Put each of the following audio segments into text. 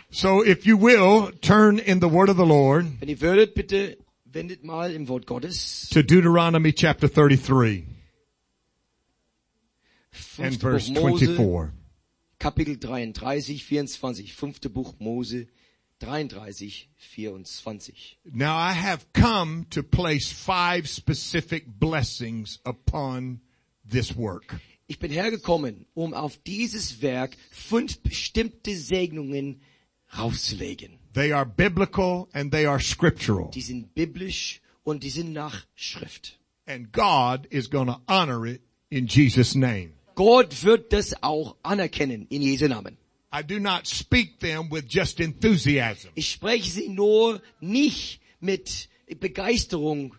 So if you will, turn in the word of the Lord Wenn ihr würdet, bitte wendet mal im Wort Gottes. to Deuteronomy chapter 33 and Fünfte verse Buch Mose, 24. Kapitel 33, 24. Fünfte Buch Mose, 33, 24. Now I have come to place 5 specific blessings upon this work. Ich bin hergekommen, um auf dieses Werk 5 bestimmte Segnungen rauszulegen. They are biblical and they are scriptural. Die sind biblisch und die sind nach Schrift. And God is going to honor it in Jesus' name. Gott wird das auch anerkennen in Jesu Namen. I do not speak them with just enthusiasm. Ich spreche sie nur nicht mit Begeisterung.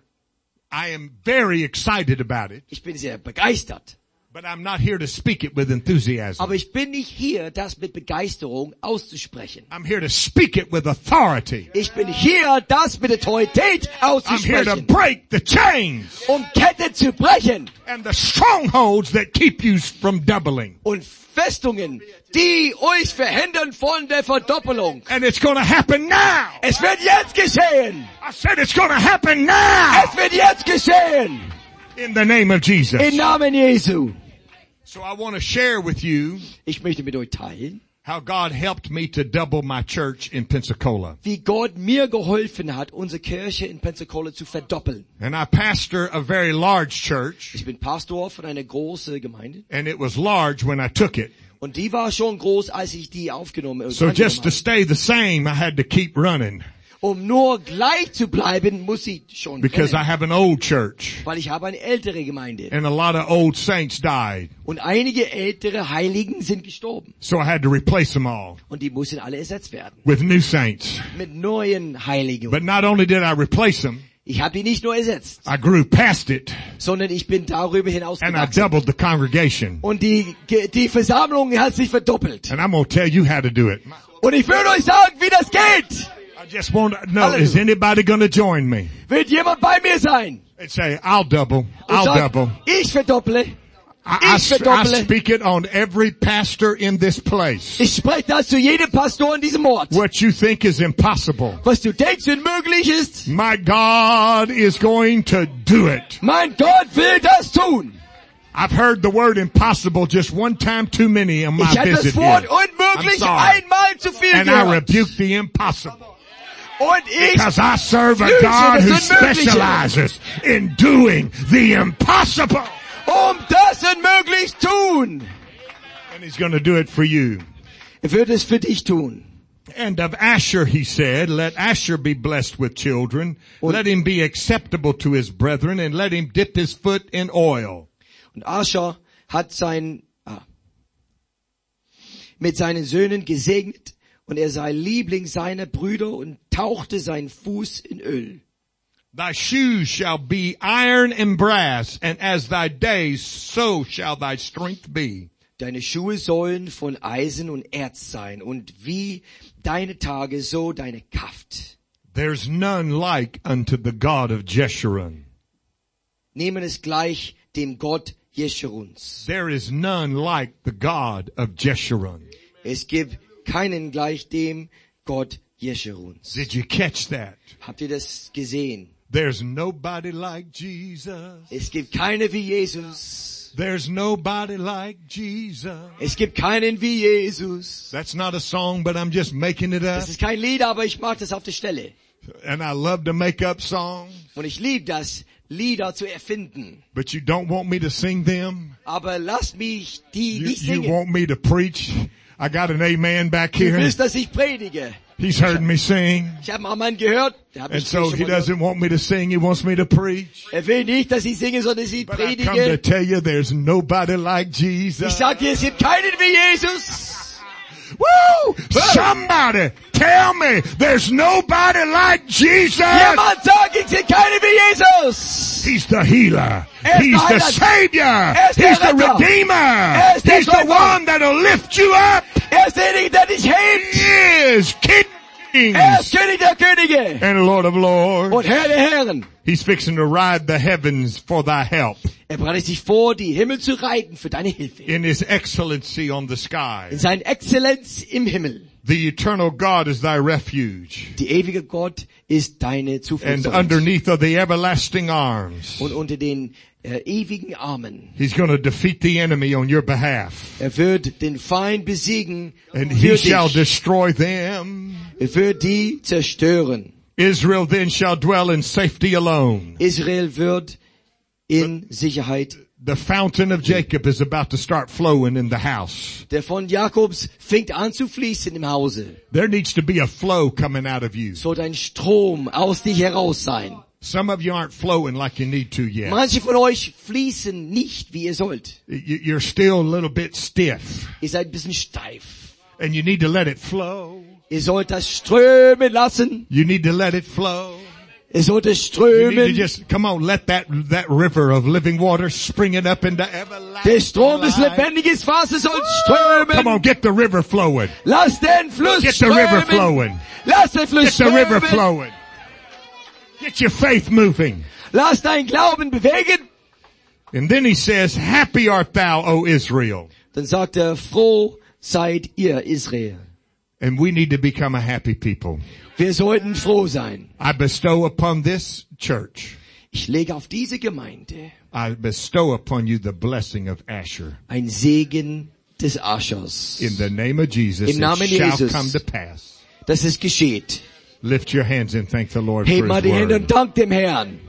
I am very excited about it, Ich bin sehr begeistert. but I'm not here to speak it with enthusiasm. Aber ich bin nicht hier, das mit Begeisterung auszusprechen. I'm here to speak it with authority. Ich bin hier, das mit Autorität I'm here to auszusprechen. break the chains Kette zu brechen. and the strongholds that keep you from doubling. Und Festungen, die euch verhindern von der Verdoppelung. And it's going to happen now. Es wird jetzt geschehen. I said it's going to happen now Es wird jetzt geschehen. in the name of Jesus. Im Namen Jesu. So I want to share with you Ich möchte mit euch teilen, how God helped me to double my church in Pensacola. wie Gott mir geholfen hat, unsere Kirche in Pensacola zu verdoppeln. And I pastor a very large church, Ich bin Pastor von einer großen Gemeinde. and it was large when I took it. Und die war schon groß, als ich die aufgenommen So just to habe. stay the same, I had to keep running Um nur gleich zu bleiben, muss ich schon because I rennen, have an old church weil ich habe eine ältere Gemeinde. and a lot of old saints died. Und einige ältere Heiligen sind gestorben. So I had to replace them all Und die mussten alle ersetzt werden. with new saints. Mit neuen Heiligen. But not only did I replace them, Ich habe die nicht nur ersetzt, I grew past it sondern ich bin darüber hinaus and I gewachsen. doubled the congregation. Und die Versammlung hat sich verdoppelt. And I'm going to tell you how to do it. Und ich würde euch sagen, wie das geht. I just want to know, is anybody going to join me? Wird jemand bei mir sein? And say, I'll double, Und I'll sagt, double. ich verdopple. I Ich verdopple. speak it on every pastor in this place. Ich spreche das zu jedem Pastor in diesem Ort. What you think is impossible, Was du denkst, unmöglich ist, my God is going to do it. mein Gott will das tun. I've heard the word impossible just one time too many in my Ich habe visit das Wort here. unmöglich I'm sorry. einmal zu viel And I gehört. rebuke the impossible. Und ich Because I serve a Grüße God das who Unmögliche. specializes in doing the impossible. das unmöglich tun. And he's going to do it for you. Wird es für dich tun. And of Asher he said, let Asher be blessed with children. Let him be acceptable to his brethren and let him dip his foot in oil. Und Ascher hat mit seinen Söhnen gesegnet und er sei Liebling seiner Brüder und tauchte seinen Fuß in Öl. Thy shoes shall be iron and brass, and as thy days, so shall thy strength be. Deine Schuhe sollen von Eisen und Erz sein und wie deine Tage, so deine Kraft. There's none like unto the God of Jeshurun. Nehmen es gleich dem Gott Jeschuruns. There is none like the God of Jeshurun. Es gibt keinen gleich dem Gott Jeschuruns. Did you catch that? Habt ihr das gesehen? There's nobody like Jesus. Es gibt keine wie Jesus. There's nobody like Jesus. Es gibt keinen wie Jesus. That's not a song, but I'm just making it up. Das ist kein Lied, aber ich mache das auf der Stelle. And I love to make up songs, Und ich liebe das, Lieder zu erfinden. but you don't want me to sing them. Aber lasst mich die You, nicht you singen. want me to preach. I got an amen back Du here. willst, dass ich predige. He's heard me sing. Ich habe einen Mann gehört, der hat And mich so schon he mal gehört. doesn't want me to sing. He wants me to preach. Er will nicht, dass ich singe, sondern dass ich But I come to predige. tell you there's nobody like Ich Jesus. sage dir, es gibt keinen wie Jesus. Woo! Somebody tell me there's nobody like Jesus. Jemand sagt, es gibt keinen wie Jesus. He's the healer. Er ist He's der the Heiler. savior. Er ist der He's the Retter. redeemer. Er ist der He's the Schöpfer. one that'll lift you up. Er ist derjenige, der dich hebt. He is King of Er ist Kings König der Könige and Lord of Lords. und Herr der Herren. He's fixing to ride the heavens for thy help Er bereitet sich vor, die Himmel zu reiten für deine Hilfe. in his excellency on the sky. In seiner Exzellenz im Himmel. The eternal God is thy refuge. Die ewige Gott ist deine And Zufluchtsort. underneath are the everlasting arms. Und unter den ewigen Armen. He's going to defeat the enemy on your behalf. Er wird den Feind besiegen And für he shall dich. destroy them. Er wird die zerstören. Israel then shall dwell in safety alone. Israel wird in Sicherheit. The fountain of Jacob is about to start flowing in the house. Der von Jakobs fängt an zu fließen im Hause. There needs to be a flow coming out of you. Soll ein Strom aus dir heraus sein. Some of you aren't flowing like you need to yet. Manche von euch fließen nicht, wie ihr sollt. You're still a little bit stiff. Ihr seid ein bisschen steif. And you need to let it flow. Ihr sollt das strömen lassen. You need to let it flow. Ihr sollt es You need to strömen. just, come on, let that river of living water springing up into everlasting Der Strom des life. lebendigen Wassers soll Come strömen. on, get the river flowing. Lass den Fluss Get the river strömen. flowing. Lass den Fluss Get the river strömen. flowing. Get your faith moving. Lass dein Glauben bewegen. And then he says, happy art thou, O Israel. Dann sagt er, froh seid ihr Israel. And we need to become a happy people. Wir sollten froh sein. I bestow upon this church, Ich lege auf diese Gemeinde I bestow upon you the blessing of Asher. ein Segen des Aschers. In the name of Jesus, Im Namen it shall Jesus. come to pass. Dass es geschieht. Lift your hands and thank the Lord Heb for mal His die Hände word. und dank dem Herrn.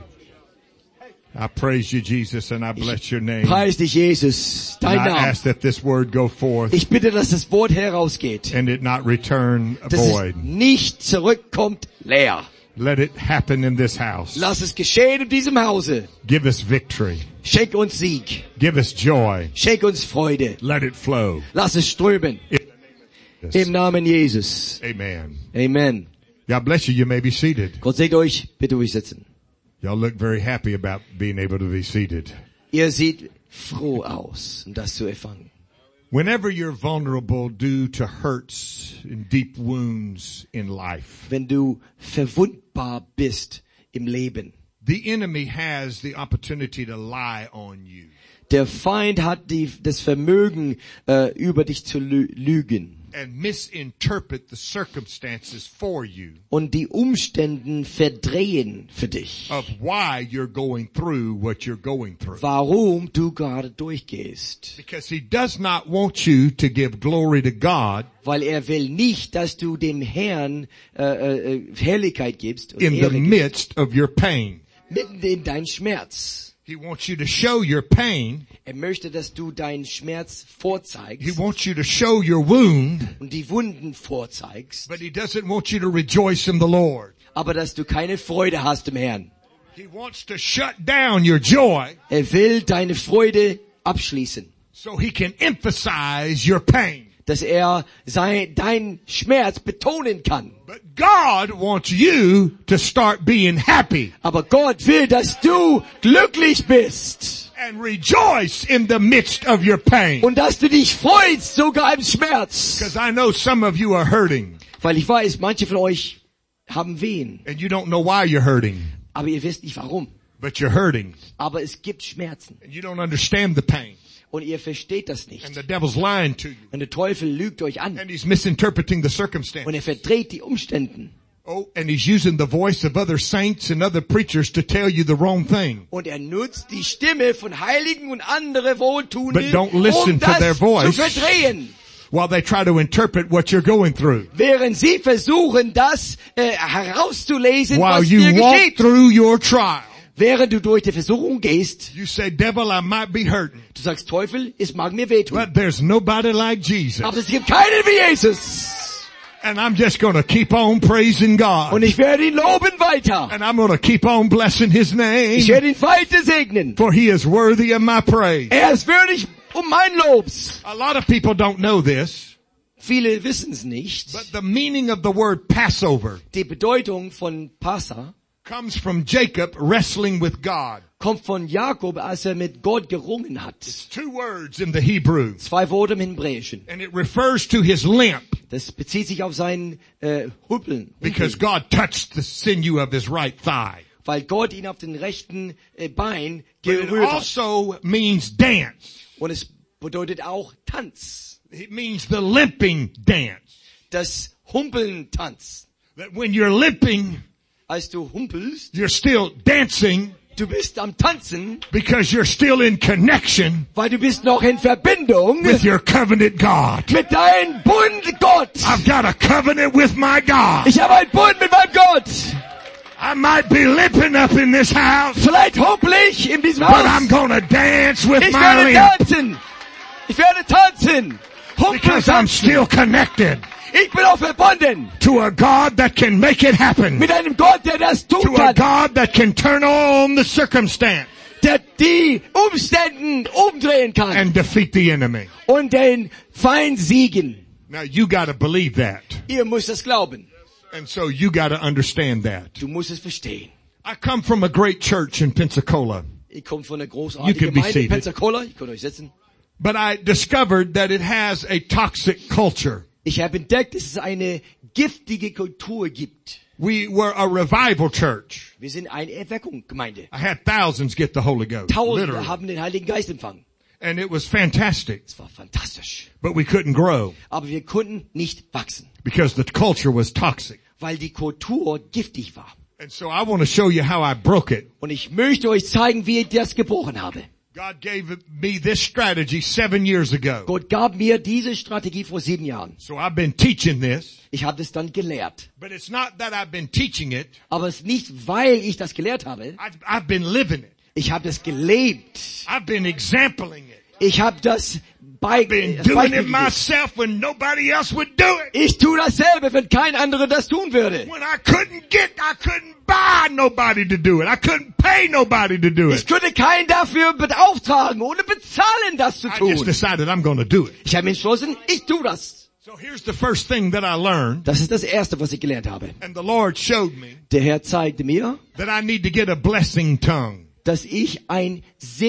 I praise you, Jesus, and I bless your name. Preis dich, Jesus, And dein I Name. ask that this word go forth Ich bitte, dass das Wort herausgeht. and it not return Dass es void. nicht zurückkommt leer. Let it happen in this house. Lass es geschehen in diesem Hause. Give us victory. Schenk uns Sieg. Give us joy. Schenk uns Freude. Let it flow. Lass es strömen. Yes. Im Namen Jesus. Amen. Amen. God bless you. You may be seated. Gott segne euch. Bitte ruhig sitzen. Y'all look very happy about being able to be seated. Ihr seht froh aus, um das zu empfangen. Whenever you're vulnerable due to hurts and deep wounds in life, Wenn du verwundbar bist im Leben. the enemy has the opportunity to lie on you. Der Feind hat das Vermögen, über dich zu lügen. And misinterpret the circumstances for you Und die Umständen verdrehen für dich. of why you're going through what you're going through. Warum du gerade durchgehst. Because he does not want you to give glory to God Weil er will nicht, dass du dem Herrn Herrlichkeit gibst und in the Ehre gibst. midst of your pain. Mitten in deinen Schmerz. He wants you to show your pain. Er möchte, dass du deinen Schmerz He vorzeigst wants you to show your wound, und die Wunden vorzeigst, but he doesn't want you to rejoice in the Lord. aber dass du keine Freude hast im Herrn. He wants to shut down your joy Er will deine Freude abschließen, so he can emphasize your pain. dass er deinen Schmerz betonen kann. But God wants you to start being happy Aber Gott will, dass du glücklich bist and rejoice in the midst of your pain. und dass du dich freust, sogar im Schmerz. Because I know some of you are hurting Weil ich weiß, manche von euch haben Wehen, and you don't know why you're hurting, aber ihr wisst nicht warum. but you're hurting Aber es gibt Schmerzen and you don't understand the pain und ihr versteht das and nicht. the devil's lying to you Und der Teufel lügt euch an and he's misinterpreting the und circumstance. er verdreht die Umstände. Oh, and he's using the voice of other saints and other preachers to tell you the wrong thing. Und er nutzt die Stimme von Heiligen und andere Wohltuende, But don't listen to das their voice. zu verdrehen. While they try to interpret what you're going through. Während sie versuchen, das herauszulesen, While was dir you walk geschieht. through your trial, Während du durch die Versuchung gehst, you say, devil, I might be hurting, du sagst, Teufel, es mag mir wehtun. but there's nobody like Jesus. Aber es gibt keinen wie Jesus. And I'm just going to keep on praising Und God. ich werde ihn loben weiter. And I'm going to keep on blessing His Ich name. werde ihn weiter segnen. For He is worthy of my praise. Er ist würdig mein Lobs. A lot of people don't know this, Viele wissen es nicht. but the meaning of the word Passover Die Bedeutung von Passa comes from Jacob wrestling with God. kommt von Jakob, als er mit Gott gerungen hat. Two words in the Hebrew. 2 Worte im Hebräischen. And it refers to his limp Das bezieht sich auf seinen Huppeln. because God touched the sinew of his right thigh. Weil Gott ihn auf den rechten Bein But it gerührt hat. also means dance. Und es bedeutet auch Tanz. It means the limping dance. das Humpeln-Tanz. That when you're limping, Als du humpelst, you're still dancing du bist am Tanzen, because you're still in connection weil du bist noch in Verbindung with your covenant God. mit deinem Bund Gott. I've got a covenant with my God. Ich habe einen Bund mit meinem Gott. I might be limping up in this house, Vielleicht humpel ich in diesem but I'm Haus. gonna dance with Ich my werde limp tanzen. Ich werde tanzen. Humpeln, because I'm tanzen. still connected Ich bin auch verbunden to a God that can make it happen, mit einem Gott, der das tun to a kann, God that can turn on the circumstance der die Umstände umdrehen kann and defeat the enemy. und den Feind siegen. Now you gotta believe that. Ihr müsst das glauben. And so you gotta understand that. Du musst es verstehen. I come from a great church in Pensacola, Ich komme von einer You großartigen can be Gemeinde in seated. Pensacola. Ich kann euch sitzen. but I discovered that it has a toxic culture. Ich habe entdeckt, dass es eine giftige Kultur gibt. We were a revival church. Wir sind eine Erweckungsgemeinde. I had thousands get the Holy Ghost, Tausende literally. haben den Heiligen Geist empfangen. And it was fantastic, Es war fantastisch. but we couldn't grow Aber wir konnten nicht wachsen, because the culture was toxic. weil die Kultur giftig war. And so I want to show you how I broke it. Und ich möchte euch zeigen, wie ich das gebrochen habe. God gave me this strategy 7 years ago. Gott gab mir diese Strategie vor 7 Jahren. So I've been teaching this, Ich habe das dann gelehrt. but it's not that I've been teaching it. Aber es ist nicht, weil ich das gelehrt habe. I've been living it. Ich habe das gelebt. I've been exampling it. Ich habe das Been das doing Beispiel it gegeben. myself when nobody else would do it. Ich tue dasselbe, wenn kein anderer das tun würde. When I couldn't buy nobody to do it. I couldn't pay nobody to do Ich it. könnte keinen dafür beauftragen, ohne bezahlen, das zu I just tun. decided I'm going to do it. Ich habe entschlossen, ich tue das. So here's the first thing that I learned, Das ist das Erste, was ich gelernt habe. and the Lord showed me Der Herr zeigte mir, that I need to get a blessing tongue. dass ich ein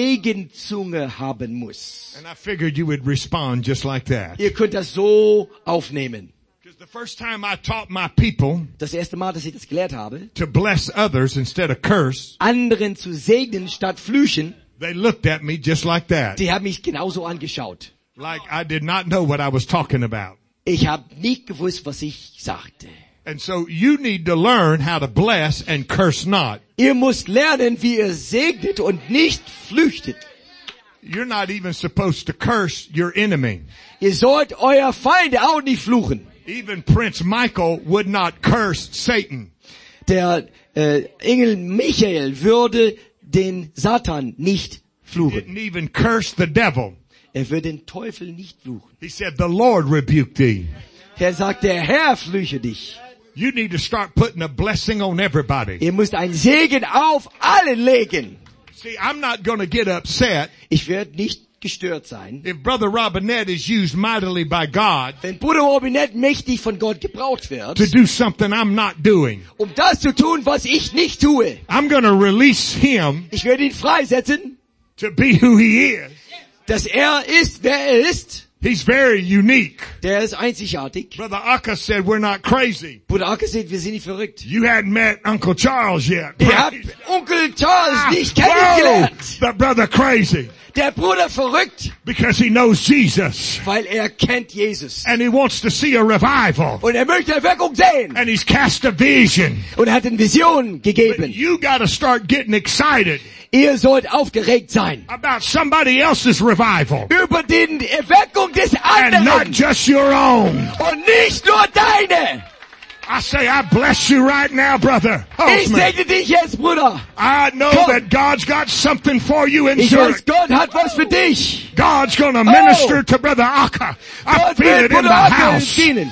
Segenzunge haben muss. And I figured you would respond just like that. Ihr könnt das so aufnehmen. Because the first time I taught my people Das erste Mal, dass ich das gelehrt habe, to bless others instead of curse, anderen zu segnen statt flüchen, they looked at me just like that. die haben mich genauso angeschaut. Like I did not know what I was talking about. Ich habe nicht gewusst, was ich sagte. And so you need to learn how to bless and curse not. Ihr müsst lernen, wie ihr segnet und nicht flüchtet. You're not even supposed to curse your enemy. Ihr sollt euer Feinde auch nicht fluchen. Even Prince Michael would not curse Satan. Der Engel Michael würde den Satan nicht fluchen. Didn't even curse the devil. Er würde den Teufel nicht fluchen. He said, the Lord rebuked thee. Er sagt, der Herr flüche dich. You need to start putting a blessing on everybody. Ihr müsst einen Segen auf alle legen. See, I'm not going to get upset Ich werde nicht gestört sein. if Brother Robinette is used mightily by God Wenn Bruder Robinett mächtig von Gott gebraucht wird, to do something I'm not doing. um das zu tun, was ich nicht tue. I'm going to release him Ich werde ihn freisetzen, to be who he is. dass er ist, wer er ist. He's very unique. Der ist einzigartig. Brother Akka said we're not crazy. Bruder Acker sagt, wir sind nicht verrückt. You hadn't met Uncle Charles yet. Ihr habt Onkel Charles nicht Whoa, kennengelernt. the brother crazy Der Bruder verrückt, because he knows Jesus weil er kennt Jesus. and he wants to see a revival Und er möchte Erweckung sehen. and he's cast a vision. Und er hat eine Vision But gegeben. you got to start getting excited Ihr sollt aufgeregt sein. about somebody else's revival Über die Erweckung des and not anderen. just your own. Und nicht nur deine. I say I bless you right now, brother. Ich Holtzman. segne dich jetzt, Bruder. I know Come. that God's got something for you in Ich Zurich. weiß, Gott hat was für dich. God's gonna minister to Brother Akka. I Gott feel will it in Bruder the Acker house. dienen.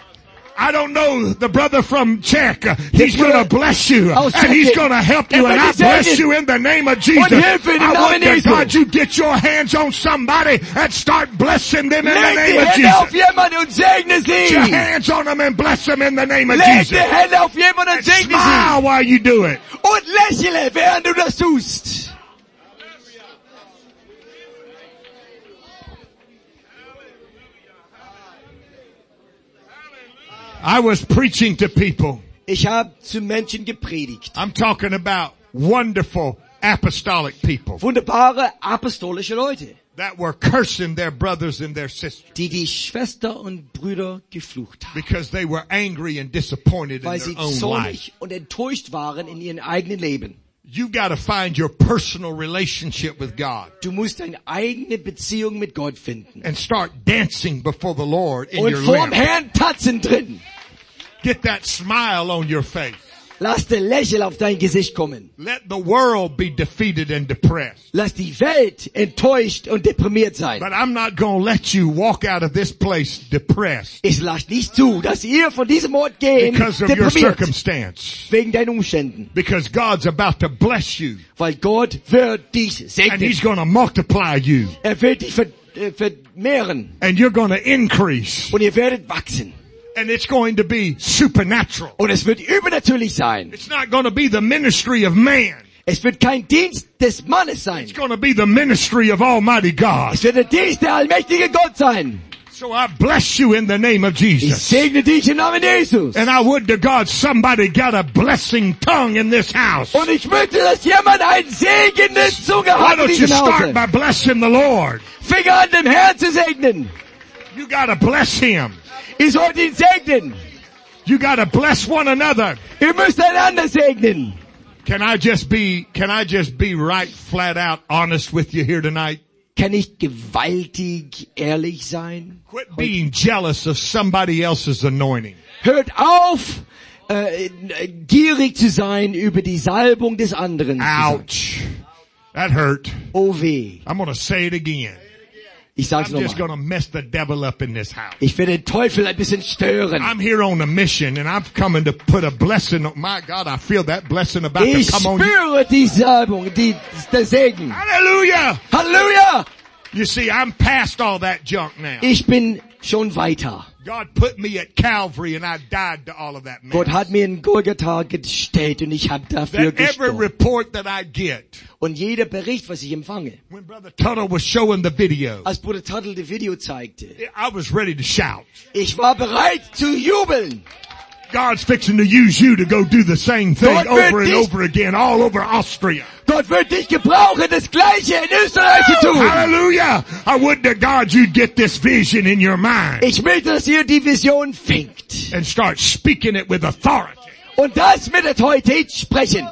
I don't know the brother from Czech. He's brother gonna bless you aus and he's Tschechien. gonna help you Er and wird I dich bless segnen. you in the name of Jesus. Hilfe in den I want Namen to Jesu. God you get your hands on somebody and start blessing them in the Leg die name of Hände auf Jesus. jemanden und segne Get your sie. hands on them and bless them in the name of Leg Jesus. die Hände auf jemanden und segne sie. Smile while you do it. Und lächle, während du das tust. I was preaching to people. Ich habe zu Menschen gepredigt. I'm talking about wonderful apostolic people. Wunderbare apostolische Leute. that were cursing their brothers and their sisters die Schwester und Brüder geflucht haben, because they were angry and disappointed in weil their sie own life. zornig und enttäuscht waren in ihrem eigenen Leben. You've got to find your personal relationship with God Du musst eine eigene Beziehung mit Gott finden. and start dancing before the Lord in Und your vorm lips. Herrn tanzen drin. Get that smile on your face. Lass den Lächeln auf dein Gesicht kommen. Let the world be defeated and depressed. Lass die Welt enttäuscht und deprimiert sein. But I'm not going to let you walk out of this place depressed Ich lasse nicht zu, dass ihr von diesem Ort gehen, because of your deprimiert. circumstance. Wegen deinen Umständen. Because God's about to bless you Weil Gott wird dich and segnen. He's going to multiply you Er wird dich vermehren. and you're going to increase Und ihr werdet wachsen. and it's going to be supernatural. Und es wird übernatürlich sein. It's not going to be the ministry of man. Es wird kein Dienst des Mannes sein. It's going to be the ministry of Almighty God. Es wird der Dienst der allmächtige Gott sein. So I bless you in the name of Ich Jesus. segne dich im Namen Jesus. And I would to God somebody got a blessing tongue in this house. Und ich wünsche, dass jemand einen segnenden Zunge Why hat in don't you diesem start Hause. by blessing the Lord? Fing an, dem Herrn zu segnen. You gotta bless Him. Ihr sollt ihn segnen. You gotta bless one another. Ihr müsst einander segnen. Can I just be right flat out honest with you here tonight? Kann ich gewaltig ehrlich sein? Quit being jealous of somebody else's anointing. Hört auf, gierig zu sein über die Salbung des anderen. zu sein. Ouch. That hurt. Oh weh. I'm gonna say it again. Ich sag's I'm just nochmal. gonna mess the devil up in this house. Ich werde den Teufel ein bisschen stören. I'm here on a mission and I'm coming to put a blessing on, my God, I feel that blessing about to Ich come on you. spüre die Salbung, der Segen. Hallelujah! Halleluja! You see, I'm past all that junk now. Ich bin schon weiter. God put me at Calvary and I died to all of that mess. Gott hat mir in Golgatha gestellt und ich habe dafür That every gestorben. report that I get, Und jeder Bericht, was ich empfange, when Brother Tuttle was showing the video, als Bruder Tuttle das Video zeigte, I was ready to shout. ich war bereit zu jubeln. God's fixing to use you to go do the same thing God wird over and dich- over again all over Austria. Gott wird dich gebrauchen, das Gleiche in Österreich zu tun. Hallelujah! I would to God you'd get this vision in your mind Ich möchte, dass ihr die Vision fängt. and start speaking it with authority. Und das mit Autorität sprechen.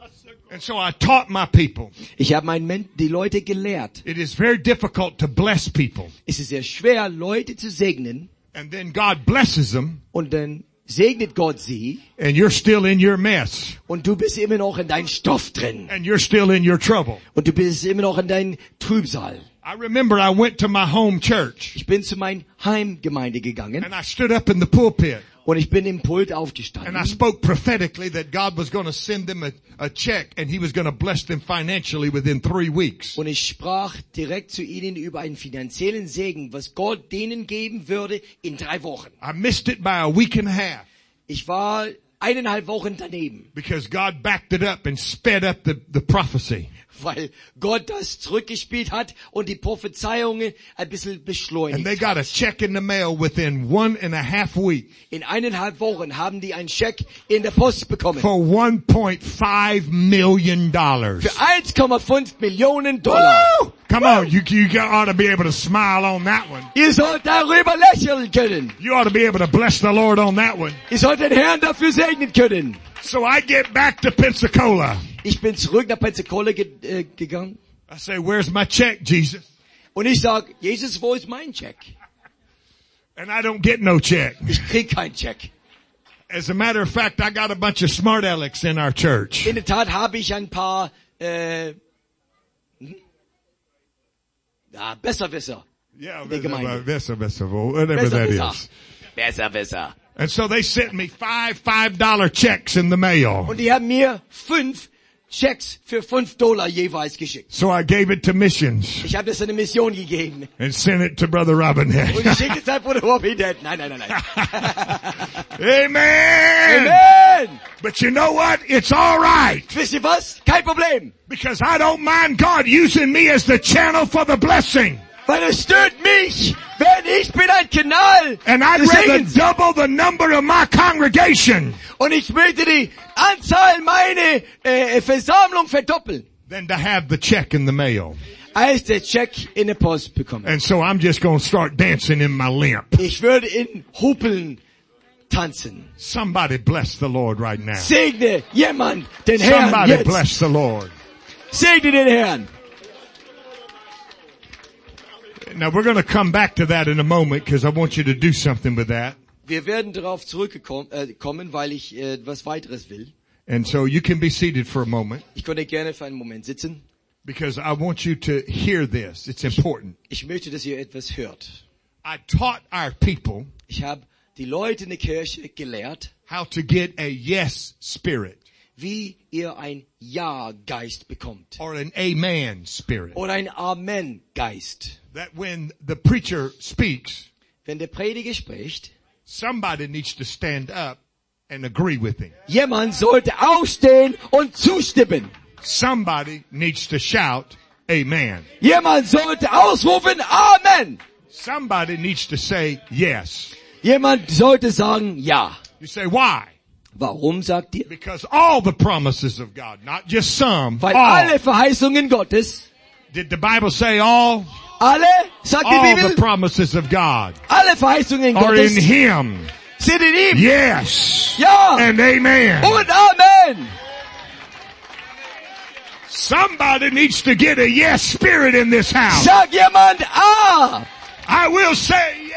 And so I taught my people. Ich habe die Leute gelehrt. It is very difficult to bless people. Es ist sehr schwer, Leute zu segnen. And then God blesses them Und dann segnet Gott sie. and you're still in your mess. Und du bist immer noch in deinem Stoff drin. And you're still in your trouble. Und du bist immer noch in deinem Trübsal. I remember I went to my home church Ich bin zu meiner Heimgemeinde gegangen. and I stood up in the pulpit Und ich bin im Pult and I aufgestanden. spoke prophetically that God was going to send them a check and He was going to bless them financially within 3 weeks. Und ich sprach direkt zu ihnen über einen finanziellen Segen, was Gott denen geben würde in 3 Wochen. I missed it by a week and a half Ich war 1,5 Wochen daneben, because God backed it up and sped up the prophecy. weil Gott das zurückgespielt hat und die Prophezeiungen ein bisschen And they beschleunigt got a hat. check in the mail within 1.5 weeks In 1,5 Wochen haben die einen Scheck in der Post bekommen. for $1.5 million. Für 1,5 Millionen Dollar. Woo! Come on, you ought to be able to smile on that one. Ihr sollt darüber lächeln können. You ought to be able to bless the Lord on that one. Ihr sollt den Herrn dafür segnen können. So I get back to Pensacola. Ich bin zurück nach Pensacola gegangen. I say, where's my check, Jesus? Und ich sag, Jesus, wo ist mein Check? And I don't get no check. Ich krieg keinen Check. As a matter of fact, I got a bunch of smart alecks in our church. In der Tat habe ich ein paar Besserwisser. Yeah, Die Gemeinde. whatever that is. Besserwisser. And so they sent me $5 checks in the mail. Und die haben mir 5 Checks für $5 jeweils geschickt. So I gave it to missions Ich habe das eine Mission gegeben. and sent it to Brother Robinette. Und ich schicke es an Bruder Robinette. Nein. Amen! Amen! But you know what? It's alright. Wisst ihr was? Kein Problem. Because I don't mind God using me as the channel for the blessing. Weil es stört mich, wenn ich bin ein Kanal And I'd des rather Segens. double the number of my congregation Und ich möchte die Anzahl meiner Versammlung verdoppeln, than to have the check in the mail. als der Check in der Post bekomme. And so I'm just going to start dancing in my limp. Ich würde in Huppeln tanzen. Somebody bless the Lord right now. Segne jemand den Herrn Somebody jetzt. bless the Lord. Segne den Herrn. Now we're going to come back to that in a moment because I want you to do something with that. Wir werden darauf zurückkommen, weil ich was weiteres will. And so you can be seated for a moment Ich könnte gerne für einen Moment sitzen. because I want you to hear this. It's important. Ich möchte, dass ihr etwas hört. I taught our people Ich habe die Leute in der Kirche gelehrt, how to get a yes spirit wie ihr ein Ja-Geist bekommt. or an amen spirit. Oder ein Amen-Geist. That when the preacher speaks, Wenn der Prediger spricht, somebody needs to stand up and agree with him. jemand sollte aufstehen und zustimmen. Somebody needs to shout, amen. Jemand sollte ausrufen, Amen. Somebody needs to say yes. Jemand sollte sagen, ja. You say, why? Warum, sagt ihr? Because all the promises of God, not just some, Weil all. alle Verheißungen Gottes, Did the Bible say all? alle, sagt die All the Bibel, promises of God alle Verheißungen are in Gottes Him. sind in ihm. Yes. Ja And amen. und Amen. Somebody needs to get a yes spirit in this house. Sag jemand A. I will say yes.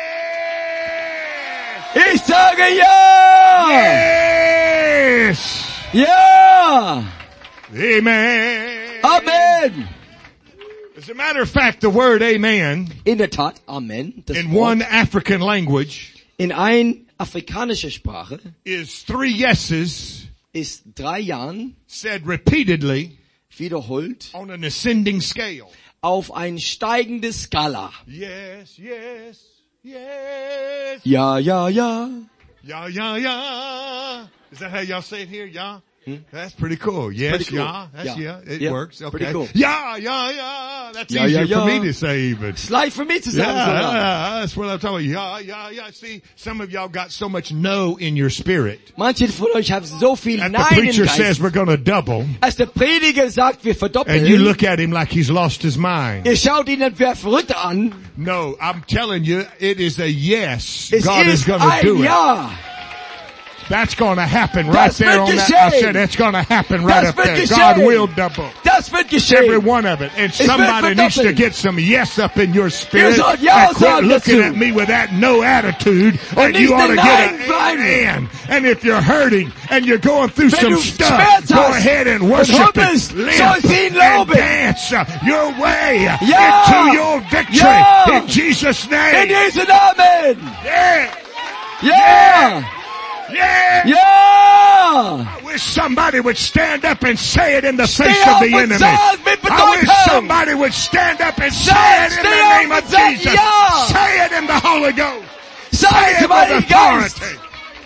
Ich sage ja. Yes. Ja. Amen. Amen. As a matter of fact, the word amen In der Tat, Amen, das in Wort, one African language in ein afrikanischer Sprache is 3 yeses ist 3 Jahren said repeatedly wiederholt on an ascending scale. auf ein steigende Skala. Yes, yes, yes. Ja, ja, ja. Yeah, yeah, yeah. Is that how y'all say it here? Yeah? That's pretty cool. Yes, pretty cool. yeah. That's, Yeah. yeah. It Yeah, works. Okay. pretty cool. Yeah, yeah, yeah. That's Yeah, easier yeah, for me yeah. to say even. Ist leicht für mich zu Yeah, sagen sogar. that's what I'm talking about. Yeah, yeah, yeah. See, some of y'all got so much no in your spirit. Manche von euch haben so viel And the Nein im preacher says Geist. we're going to double. Als der Prediger sagt, wir And you verdoppeln, look at him like he's lost his mind. ihr schaut ihn dann wer verrückt an. No, I'm telling you, it is a yes. Es God is ist going to ein do it. Ja. That's going to happen right Das there wird on that. geschehen. I said it's going to happen right Das up wird there. geschehen. God will double. Das wird Every geschehen. one of it. And wird somebody needs to verdoppeln. get some yes up in your spirit. Ihr sollt Ja And quit sagen looking dazu. at me with that no attitude. And nicht you ought to den get Nein an bleiben. amen. And if you're hurting and you're going through Wenn some du stuff, Schmerz go hast ahead and und worship humpelst, it. Limp sollst ihn and loben. dance your way Ja. into your victory. Ja. In Jesus' In name. Jesu Namen. Yeah. Ja. Yeah. Ja. I wish somebody would stand up and say it in the face Steh of auf the und enemy. sag mit I wish Bedeutung. somebody would stand up and say Sag, it in steh the auf name of und sag Jesus. ja. Say it in the Holy Ghost. Sag Say es it im with Heiligen Geist. authority.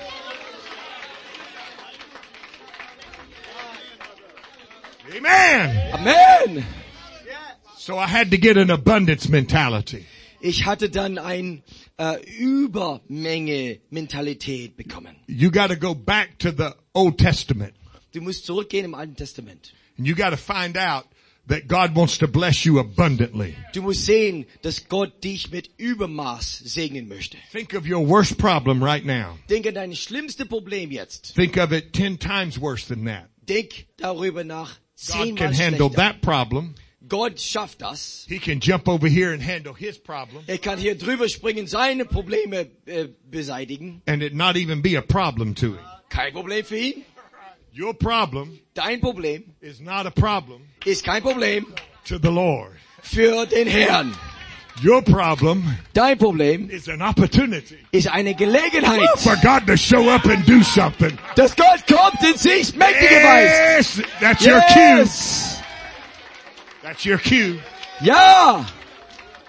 Amen. Amen. So I had to get an abundance mentality. Ich hatte dann ein Übermenge Mentalität bekommen. You got to go back to the Old Testament. Du musst zurückgehen im Alten Testament. And you got to find out that God wants to bless you abundantly. Du musst sehen, dass Gott dich mit Übermaß segnen möchte. Think of your worst problem right now. Denk an dein schlimmste Problem jetzt. Think of it 10 times worse than that. Denk darüber nach God can 10-mal handle schlechter. that problem. Gott schafft das. He can jump over here and handle his problem Er kann hier drüber springen, seine Probleme beseitigen. and it not even be a problem to him. Kein Problem für ihn. Your problem Dein Problem is not a problem ist kein Problem to the Lord. für den Herrn. Your problem Dein Problem is an opportunity ist eine Gelegenheit, for God to show up and do something. dass Gott kommt und sich mächtig erweist. Yes, that's your cue. Yes. That's your cue. Ja.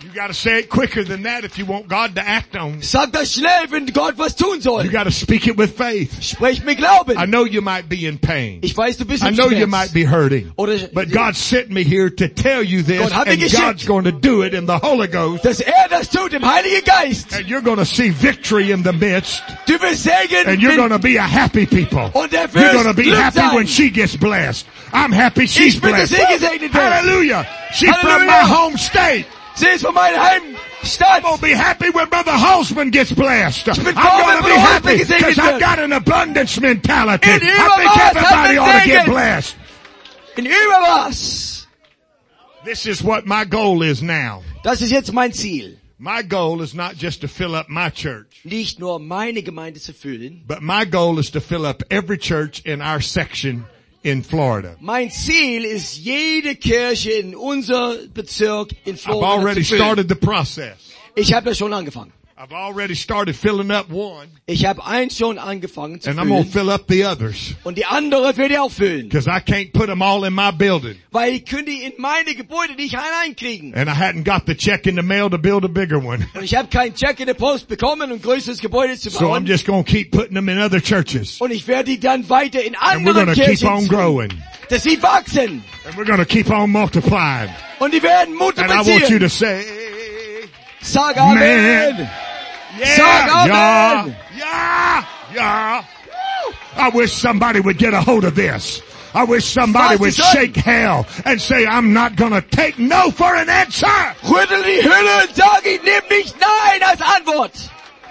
You got to say it quicker than that if you want God to act on it. Sag das schnell, wenn Gott was tun You soll. got to speak it with faith. Sprech mit Glauben. I know you might be in pain. Ich weiß, du bist I im know you might Schmerz. be hurting. Oder But God sent me here to tell you this, Gott hat mich and geschickt. God's going to do it in the Holy Ghost. dass das tut im Heiligen Geist. And you're going to see victory in the midst. Du wirst Segen And you're going to be a happy people. und der You're going to wirst be Glück happy sein. when she gets blessed. I'm happy she's Ich bin, dass blessed. sie gesegnet wird. Hallelujah. She's from Hallelujah. my home state. Sie ist von meiner Heimstadt. I'm going to be happy when Brother Holzman gets blessed. I'm bin going froh, wenn to be Bruder happy Holzman gesegnet because I've wird. got an abundance mentality. In I think Übermaß hat everybody man ought to get Segen. blessed. In Übermaß. This is what my goal is now. Das ist jetzt mein Ziel. My goal is not just to fill up my church, Nicht nur meine Gemeinde zu füllen. but my goal is to fill up every church in our section in Florida. Mein Ziel ist, jede Kirche in unser Bezirk in I've Florida already zu füllen. started the process. Ich habe das schon angefangen. I've already started filling up one, Ich habe eins schon angefangen zu and I'm going to füllen. fill up the others. Und die andere werde ich auch füllen. Because I can't put them all in my building. Weil ich könnte die in meine Gebäude nicht hineinkriegen. And I hadn't got the check in the mail to build a bigger one. Und ich habe keinen Check in der Post bekommen, um ein größeres Gebäude zu So I'm bauen. just going to keep putting them in other churches. Und ich werde die dann weiter in And we're going anderen to keep Kirchen on tun, growing. dass sie wachsen. And we're going to keep on multiplying. Und die werden And I want you multiplizieren. to say, Sag Amen. Man. Sag yeah, Amen. yeah, yeah. I wish somebody would get a hold of this. I wish somebody Was would ist das? shake hell and say, I'm not going to take no for an answer. Rüttel die Hülle und sag, ich nehme nicht Nein als Antwort.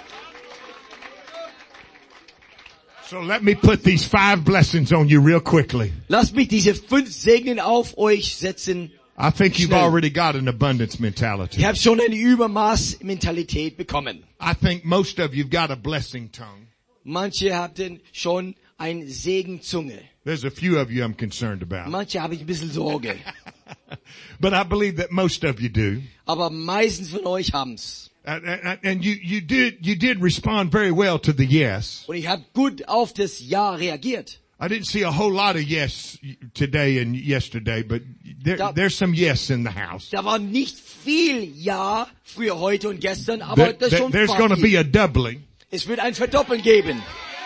So let me put these 5 blessings on you real quickly. Lass mich diese 5 Segnen auf euch setzen. I think you've Schnell. already got an abundance mentality. Ich habe schon eine Übermaßmentalität bekommen. I think most of you've got a blessing tongue. Manche hatten schon ein Segenzunge. There's a few of you I'm concerned about. Manche habe ich ein bisschen Sorge. But I believe that most of you do. Aber meistens von euch haben's. And you did respond very well to the yes. Und ich habe gut auf das Ja reagiert. I didn't see a whole lot of yes today and yesterday, but there's some yes in the house. Da war nicht viel Ja früher, heute und gestern, aber das schon There's going to be a doubling. Es wird ein Verdoppeln geben.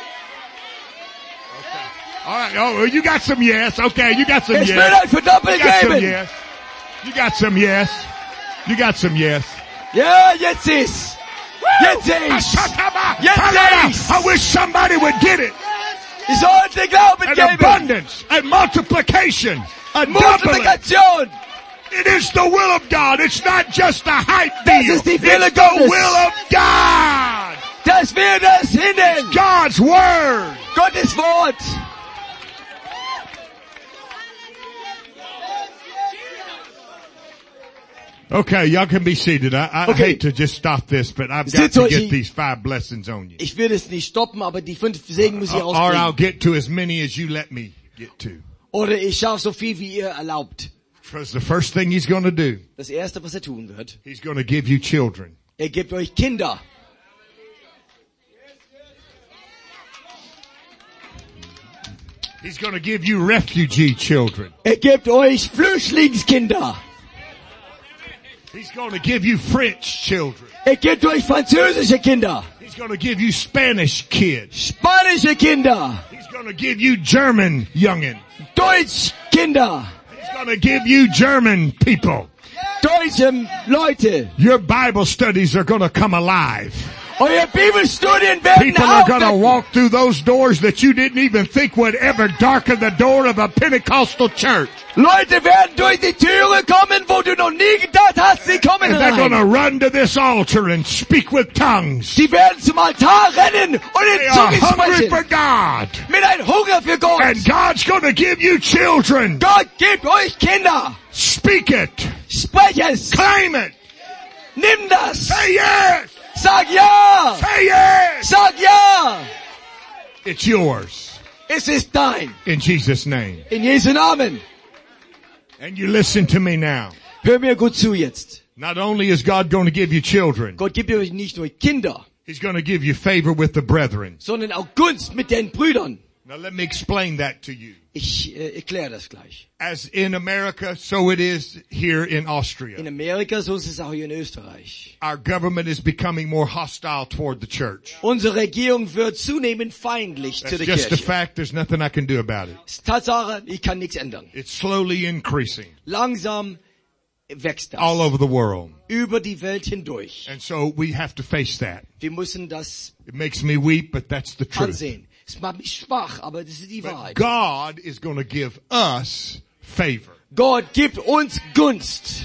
All right. Oh, you got some yes. Okay, you got some Es yes. wird ein Verdoppeln You got some geben. yes. You got some yes. You got some yes. Ja, jetzt ist. Jetzt ist. Jetzt I wish somebody would get it. Ich sollte Glauben An geben. abundance, and multiplication, a doubling. Multiplikation. It is the will of God. It's not just a hype deal. ist die Wille It's the Gottes. will of God. Das wird es hinnen. God's word. Gottes Wort. Okay, y'all can be seated. I Okay. hate to just stop this, but I've got Sitzt to euch get hin. these 5 blessings on you. Ich will es nicht stoppen, aber die 5 Segen muss ich Or I'll auskriegen. get to as many as you let me get to. Oder ich schaffe so viel, wie ihr erlaubt. Because the first thing he's going to do, Das Erste, was er tun wird, he's going to give you children. er gibt euch Kinder. He's going to give you refugee children. Er gibt euch Flüchtlingskinder. He's going to give you French children. Er gibt euch französische Kinder. He's going to give you Spanish kids. Spanische Kinder. He's going to give you German youngin. Deutsch Kinder. He's going to give you German people. Deutsche Leute. Your Bible studies are going to come alive. Eure Bibelstudien werden People are going to aufwecken. walk through those doors that you didn't even think would ever darken the door of a Pentecostal church. Leute werden durch die Türe kommen, wo du noch nie gedacht hast, sie kommen And they're going rein. to run to this altar and speak with tongues. Sie werden zum Altar rennen und They in are Zungen hungry for sprechen. God. Mit einem Hunger für Gott. And God's going to give you children. Gott gibt euch Kinder. Speak it. Sprech es. Claim it. Nimm das. Say yes. Sag ja. Say yes. Sag ja. It's yours. Es ist dein. In Jesus' name. In Jesu Namen. And you listen to me now. Hör mir gut zu jetzt. Not only is God going to give you children, Gott gibt euch nicht nur Kinder, He's going to give you favor with the brethren. sondern auch Gunst mit den Brüdern. Now let me explain that to you. Ich erkläre das gleich. As in America, so it is here in Austria. In Amerika, so ist es auch hier in Österreich. Our government is becoming more hostile toward the church. Unsere Regierung wird zunehmend feindlich zu That's der just a Kirche. fact. There's nothing I can do about it. Das ist Tatsache, ich kann nichts ändern. It's slowly increasing Langsam wächst das. all over the world. Über die Welt hindurch. And so we have to face that. Wir müssen das It makes me weep, but that's the truth. ansehen. Es macht mich schwach, aber das ist die But Wahrheit. God is going to give us favor. Gott gibt uns Gunst.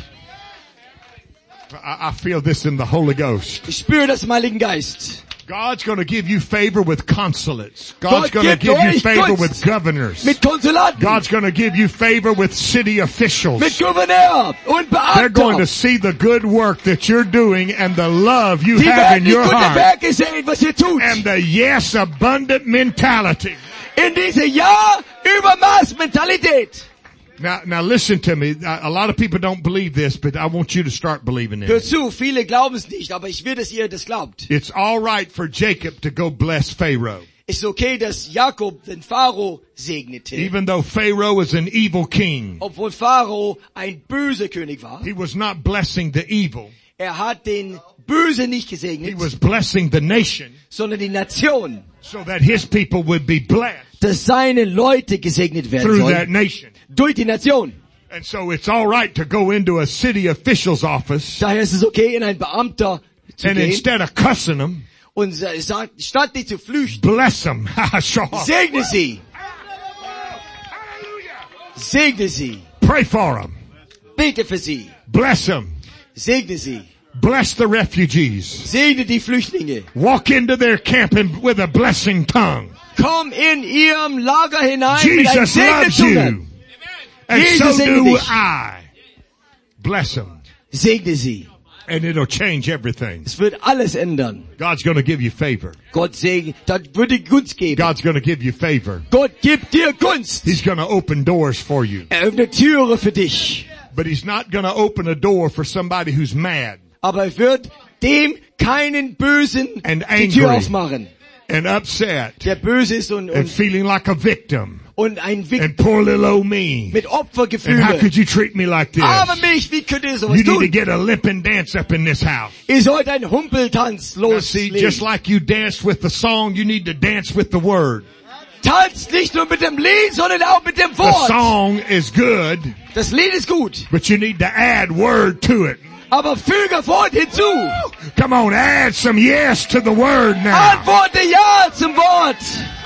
I feel this in the Holy Ghost. Ich spüre das im Heiligen Geist. God's going to give you favor with consulates. God's Gott going to gibt give you euch favor Gunst. with governors. Mit Konsulaten, God's going to give you favor with city officials. mit Gouverneur und They're going to Beamter. see the good work that you're doing and the love you Die have werden in die your guten heart Werke sehen, was ihr tut. and the yes abundant mentality. In diese Ja-Übermaß-Mentalität. Now listen to me. A lot of people don't believe this, but I want you to start believing Hört it. zu, viele glauben es nicht, aber ich will, dass ihr das glaubt. It's all right for Jacob to go bless Pharaoh. Ist okay, dass Jakob den Pharao segnete. Even though Pharaoh is an evil king, Obwohl Pharao ein böser König war. he was not blessing the evil. Hat den Böse nicht He gesegnet, was blessing the nation sondern die Nation, so that his people would be blessed dass seine Leute gesegnet werden through that sollen. nation. Durch die Nation. And so it's all right to go into a city official's office Daher ist es okay, in ein Beamter zu and gehen instead of cussing them, und sagt, statt nicht zu flüchten, bless them. segne sie. Segne sie. Pray for them. Bete für sie. Bless them. Segne sie. Bless the refugees. Segne die Flüchtlinge. Walk into their camp with a blessing tongue. Komm in ihrem Lager hinein mit einem Jesus loves Segnezunge. you. And Jesus so segne do dich. I. Bless them. Segne sie. And it'll change everything. Es wird alles ändern. God's going to give you favor. Gott segne, das würde Gunst geben. God's going to give you favor. Gott gibt dir Gunst. He's going to open doors for you. Öffnet Türe für dich. But he's not going to open a door for somebody who's mad Aber er wird dem keinen Bösen And die Tür angry. aufmachen. and upset Der böse ist and feeling like a victim ein and poor little old me. mit And how Opfergefühle. could you treat me like this? Aber mich, wie könnt ihr sowas You need to tun? get a limping dance up in this house. Ihr sollt einen Humpeltanz Now see, just loslegen. like you danced with the song, you need to dance with the word. Tanzt nicht nur mit dem Lied, sondern auch mit dem The Wort. song is good, Das Lied ist gut, but you need to add word to it. aber füge Wort hinzu. Come on, add some yes to the word now. Antworte Ja zum Wort.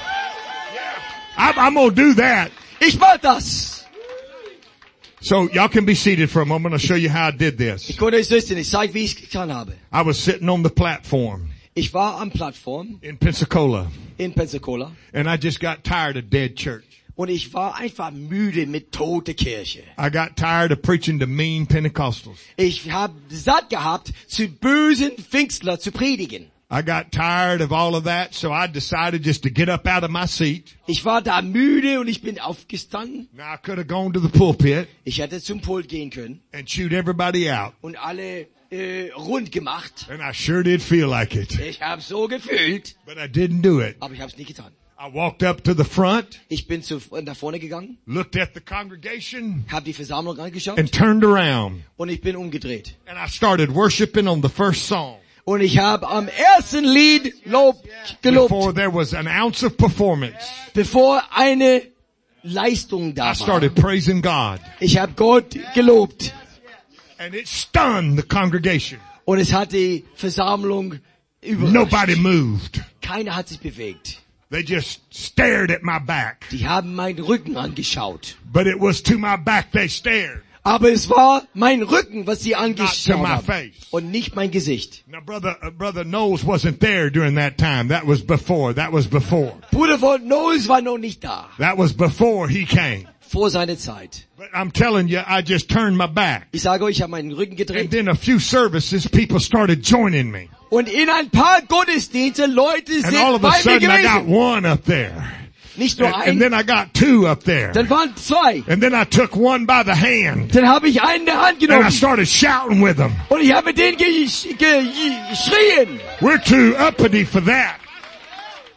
I'm going to do that. Ich mach das. So y'all can be seated for a moment. I'll show you how I did this. Ich konnte euch sitzen, ich zeige, wie ich es getan habe. I was sitting on the platform Ich war am Plattform in Pensacola, in Pensacola and I just got tired of dead church. und ich war einfach müde mit tote Kirche. I got tired of preaching to mean Pentecostals. Ich habe satt gehabt, zu bösen Pfingstler zu predigen. I got tired of all of that, so I decided just to get up out of my seat. Ich war da müde und ich bin aufgestanden. Now I could have gone to the pulpit Ich hätte zum Pult gehen können and chewed everybody out, und alle rund gemacht. and I sure did feel like it, Ich habe so gefühlt, but I didn't do it. aber ich habe es nicht getan. I walked up to the front, Ich bin nach vorne gegangen, looked at the congregation, habe die Versammlung angeschaut and turned around, und ich bin umgedreht. and I started worshiping on the first song. Und ich habe am ersten Lied gelobt, Before there was an ounce of performance, bevor eine Leistung I da war. started praising God, Ich habe Gott gelobt and it stunned the congregation. und es hat die Versammlung Nobody überrascht. moved. Keiner hat sich bewegt. They just stared at my back. Die haben meinen Rücken angeschaut. But it was to my back they stared, Aber es war mein Rücken, was sie not to angeschaut my haben face. und nicht mein Gesicht. Now brother Knowles wasn't there during that time. That was before. Bruder von Knowles war noch nicht da, That was before he came. vor seiner Zeit. But I'm telling you, I just turned my back. Ich sage euch, ich habe meinen Rücken And gedreht. then a few services, people started joining me. Und in ein paar Gottesdienste, Leute And all sind of a bei mir sudden I got gewesen. one up there. Nicht nur And then ein, I got two up there. dann waren zwei. And then I took one by the hand. Dann habe ich einen in der Hand And I genommen started shouting with them. und ich habe den geschrien. We're too uppity for that.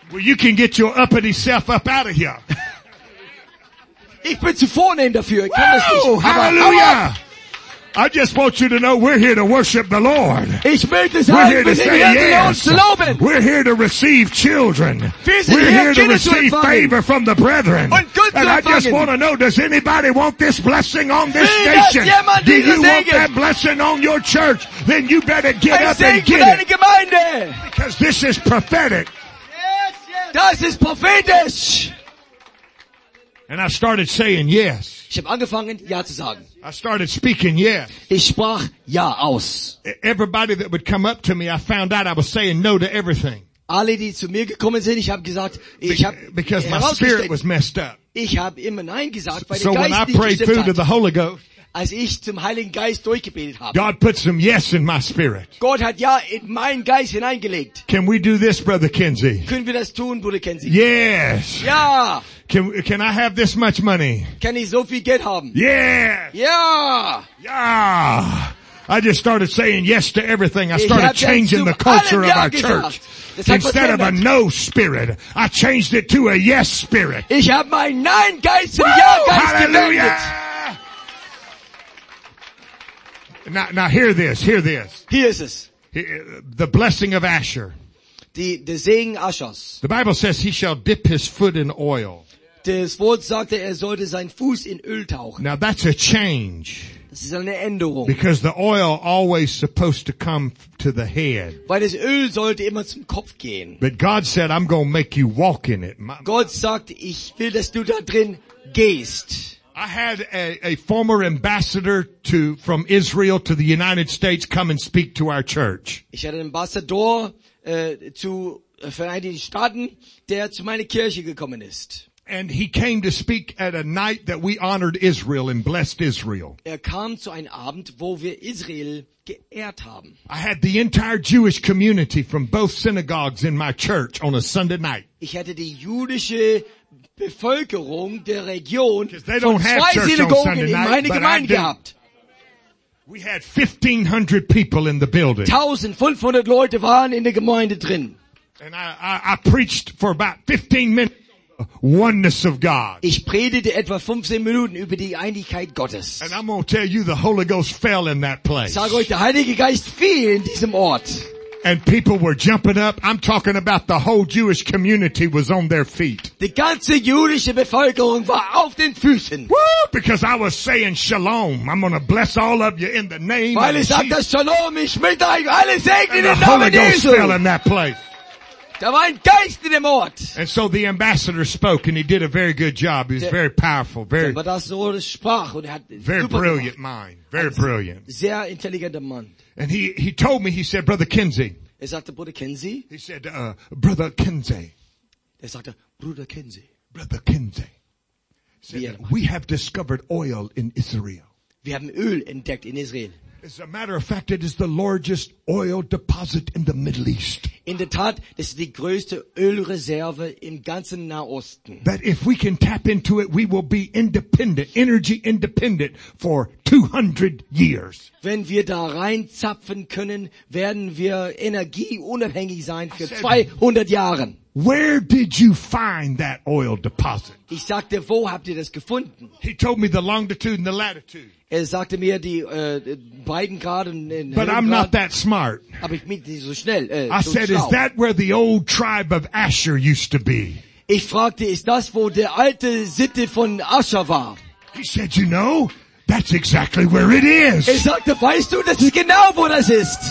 Well, you can get your uppity self up out of here. Ich bin zu vornehm dafür. Ich kann das Whoa, nicht. Aber hallelujah. I just want you to know we're here to worship the Lord. ich möchte We're sagen, here to wir sind say hier, um yes. zu loben. We're here to receive children. Wir sind We're hier, here to Kinder zu receive empfangen. favor from the brethren. Und Gott zu And I just empfangen. want to know, does anybody want this blessing on this Will das nation? jemand Do diesen you want Segen? that blessing on your church? Then you better get Ein up and Segen für get deine it. Gemeinde. Because this is prophetic. Das ist prophetisch. And I started saying yes. Ich habe angefangen, Ja zu sagen. I started speaking yes. Ich sprach Ja aus. Everybody that would come up to me, I found out I was saying no to everything. Alle, die zu mir gekommen sind, ich habe gesagt, ich habe Because my spirit was messed up. ich habe immer Nein gesagt, weil So der when I Geist nicht prayed gestimmt through to hat. the Holy Ghost, Als ich zum Heiligen Geist durchgebetet habe. God put some yes in my spirit. Gott hat Ja in meinen Geist hineingelegt. Can we do this, Brother Kinsey? Können wir das tun, Bruder Kenzie? Yes. Ja. Can I have this much money? Kann ich so viel Geld haben? Yes. Ja. Yeah. I just started saying yes to everything. I Ich started hab jetzt changing zu the culture allem of Ja our gesagt. church. Das hat was Instead of a verändert. no spirit, I changed it to a yes spirit. Ich habe meinen Nein-Geist zum Ja-Geist gewendet. Hallelujah. Now hear this, hear this. Hier ist es. The blessing of Asher. Der Segen Aschers. The Bible says he shall dip his foot in oil. Das Wort sagte, er sollte seinen Fuß in Öl tauchen. Now that's a change. Das ist eine Änderung. Because the oil always supposed to come to the head. Weil das Öl sollte immer zum Kopf gehen. But God said, I'm going to make you walk in it. Gott sagt, ich will, dass du da drin gehst. I had a former ambassador from Israel to the United States come and speak to our church. Ich hatte einen Ambassador zu Vereinigten Staaten, der zu meiner Kirche gekommen ist. And he came to speak at a night that we honored Israel and blessed Israel. Er kam zu einem Abend, wo wir Israel geehrt haben. I had the entire Jewish community from both synagogues in my church on a Sunday night. Ich hatte die jüdische Bevölkerung der Region they von don't have zwei church on Synagogen Sunday in night, meine but I Gemeinde do. gehabt. We had 1,500 people in the building. 1500 Leute waren in der Gemeinde drin. And I preached for about 15 minutes. Oneness of God. Ich predigte etwa 15 Minuten über die Einigkeit Gottes. And I'm going to tell you the Holy Ghost fell in that place. Ich sage euch, der Heilige Geist fiel in diesem Ort. And people were jumping up. I'm talking about the whole Jewish community was on their feet. Die ganze jüdische Bevölkerung war auf den Füßen. Woo! Because I was saying shalom. I'm going to bless all of you in the name Weil of ich sagte, Jesus. Shalom, ich möchte euch alle segnen And the im Holy Namen Ghost Jesu. fell in that place. Da war ein Geist in dem Ort. And so the ambassador spoke and he did a very good job. He was very powerful, very, Aber das so sprach und er hat very super brilliant gemacht. mind. Very brilliant. Sehr intelligenter Mann. And he told me, he said, Brother Kinsey, Er sagte, Bruder Kenzie. he said, Brother Kinsey, Er sagte, Bruder Kenzie. Brother Kinsey, said Wie that we have discovered oil in Israel. Wir haben Öl entdeckt in Israel. As a matter of fact, it is the largest oil deposit in the Middle East. In der Tat, das ist die größte Ölreserve im ganzen Nahosten. That if we can tap into it, we will be independent, energy independent for 200 years. Wenn wir da reinzapfen können, werden wir energieunabhängig sein für said- 200 Jahre. Where did you find that oil deposit? Ich sagte, wo habt ihr das gefunden? He told me the longitude and the latitude. Er sagte mir die beiden Grad und But I'm not that smart. aber ich bin nicht so schnell. I So said, is schlau. that where the old tribe of Asher used to be? Ich fragte, ist das, wo der alte Sitte von Ascher war? He said, you know, that's exactly where it Er is. sagte, weißt du, das ist genau, wo das ist.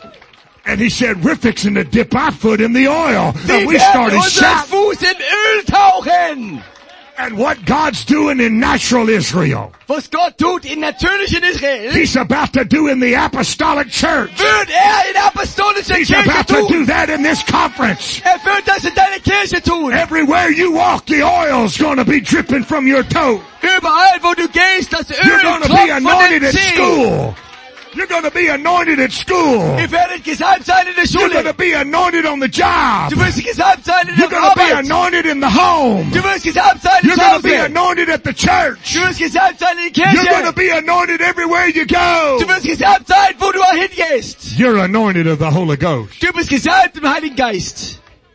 And he said, we're fixing to dip our foot in the oil. Wir And we werden started unseren shouting. Fuß in Öl tauchen. And what God's doing in natural Israel, Was Gott tut in natürlichen Israel, He's about to do in the apostolic church. wird er in apostolischer He's Kirche about to do tun. that in this conference. Er wird das in deiner Kirche tun. Everywhere you walk, the oil's going to be dripping from your toe. Überall, wo du gehst, das You're Öl going to be tropft von anointed den at Zehen. school. You're going to be anointed at school. Ihr werdet gesalbt sein in der You're going to Schule. be anointed on the job. Du wirst gesalbt sein in You're der going to be Arbeit. anointed in the home. Du wirst gesalbt sein You're in going to be Hause. anointed at the church. Du wirst gesalbt sein in der You're going to Kirche. be anointed everywhere you go. Du wirst gesalbt sein, wo du auch hingehst. You're anointed of the Holy Ghost. Du bist gesalbt im Heiligen Geist.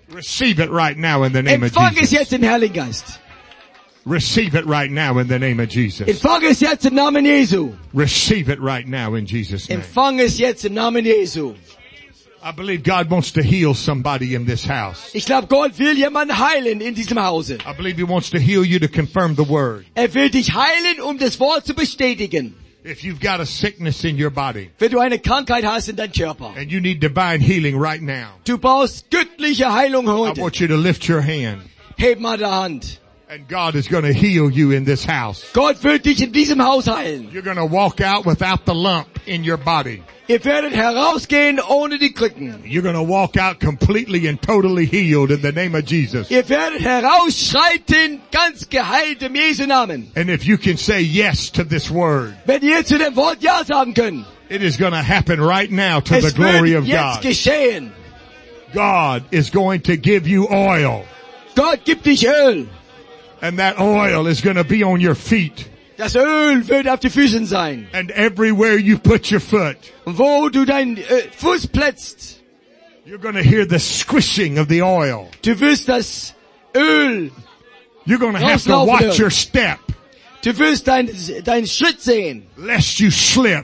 Receive it right now in the name of Empfang es Jesus. jetzt im Heiligen Geist. Receive it right now in the name of Jesus. Empfang es jetzt im Namen Jesu. Receive it right now in Jesus' name. Empfang es jetzt im Namen Jesu. I believe God wants to heal somebody in this house. Ich glaube, Gott will jemanden heilen in diesem Hause. I believe He wants to heal you to confirm the word. Will dich heilen, um das Wort zu bestätigen. If you've got a sickness in your body Wenn du eine Krankheit hast in deinem Körper. and you need divine healing right now, Du brauchst göttliche Heilung I heute. want you to lift your hand. Heb mal die Hand. And God is going to heal you in this house. Gott wird dich in diesem Haus heilen. You're going to walk out without the lump in your body. Ihr werdet herausgehen ohne die Krücken. You're going to walk out completely and totally healed in the name of Jesus. Ihr werdet herausschreiten, ganz geheilt im Jesu Namen. And if you can say yes to this word, Wenn ihr zu dem Wort Ja sagen könnt, it is going to happen right now to the es glory wird of jetzt God. geschehen. God is going to give you oil. Gott gibt dich Öl. And that oil is going to be on your feet. Das Öl wird auf die Füßen sein. And everywhere you put your foot, Und wo du deinen Fuß plätzt, you're going to hear the squishing of the oil. du wirst das Öl, You're going to have to Rauslaufen watch hören. your step, du wirst deinen Schritt sehen. lest you slip.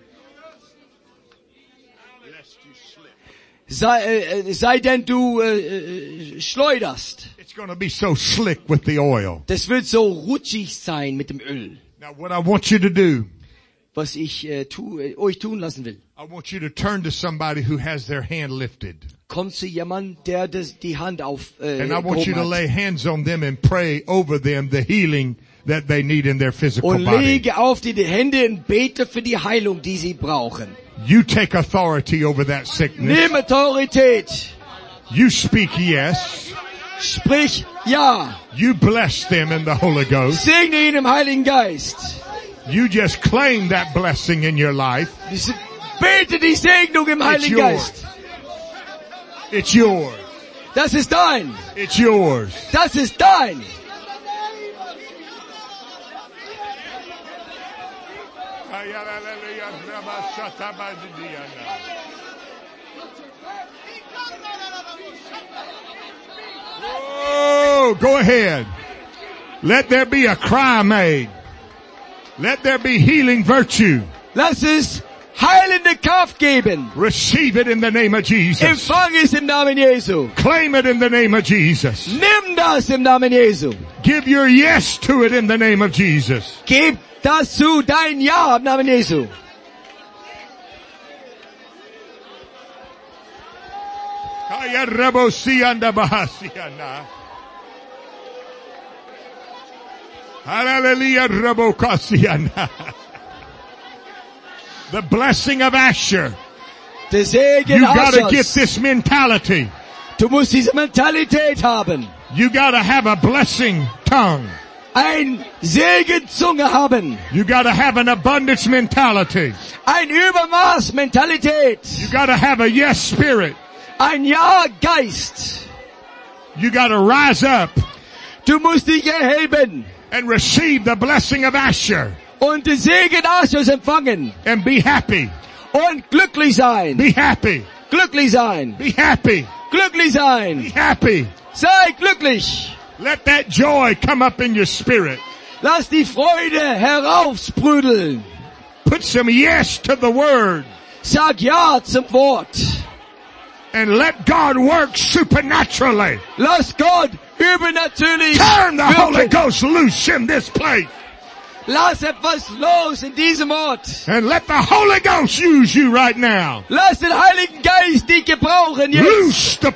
Sei denn du schleuderst. It's going to be so slick with the oil. Das wird so rutschig sein mit dem Öl. Now what I want you to do, Was ich euch tun lassen will. I want you to turn to somebody who has their hand lifted. Kommt zu jemandem, der die Hand auf And I want you to gehoben lay hat. hands on them and pray over them the healing that they need in their physical Und body. lege auf die Hände und bete für die Heilung, die sie brauchen. You take authority over that sickness. Nimm Autorität. You speak yes. Sprich Ja. You bless them in the Holy Ghost. Segne ihn im Heiligen Geist. You just claim that blessing in your life. Bete die Segnung im Heiligen yours. Geist. It's yours. Das ist dein. It's yours. Das ist dein. Oh, go ahead. Let there be a cry made. Let there be healing virtue. Lass es heilende Kraft geben. Receive it in the name of Jesus. Empfang es im Namen Jesu. Claim it in the name of Jesus. Nimm das im Namen Jesu. Give your yes to it in the name of Jesus. Gib das zu, dein Ja im Namen Jesu. The blessing of Asher. Der Segen You gotta get Aschers. this mentality. Du musst diese Mentalität haben. You gotta have a blessing tongue. Ein Segenzunge haben. You gotta have an abundance mentality. Ein Übermaß Mentalität. You gotta have a yes spirit. Ein Ja-Geist. You gotta rise up Du musst dich erheben and receive the blessing of Asher und den Segen Aschers empfangen and be happy. und glücklich sein. Be happy. Glücklich sein. Be happy. Glücklich Be sein. happy. Sei glücklich. Let that joy come up in your spirit. Lass die Freude heraussprudeln. Put some yes to the word Sag Ja zum Wort. and let God work supernaturally. Lass Gott übernatürlich Turn the Holy wirken. Ghost loose in this place Lass etwas los in diesem Ort. and let the Holy Ghost use you right now. Lass den Heiligen Geist dich gebrauchen jetzt. Loose the